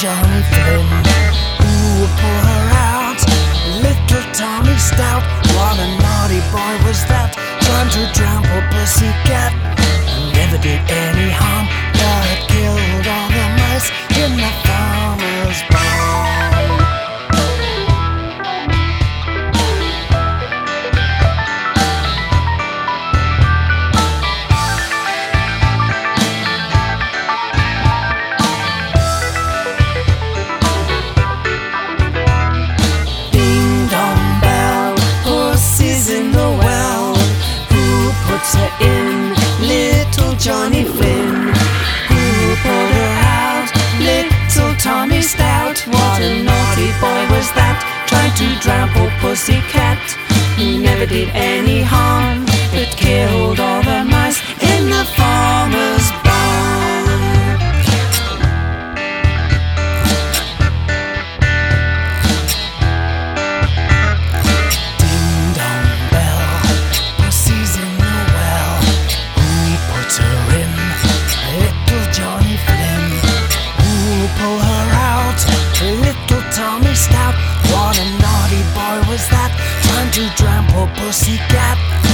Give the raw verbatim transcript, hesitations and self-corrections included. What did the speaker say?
Johnny Flynn. Who would pull her out? Little Tommy Stout. What a naughty boy was that, trying to drown poor pussycat. Never did any harm, but killed all the mice in the farmer's barn. In little Johnny Flynn. Who pulled her out? Little Tommy Stout. What a naughty boy was that, trying to drown poor pussycat. He never did any harm, but killed all the mice in the farmer's barn. Ding dong bell, pussy's in the well. Who put her in? Little Johnny Flynn. Who pull her out? Little Tommy Stout. What a naughty boy was that, trying to drown poor pussycat.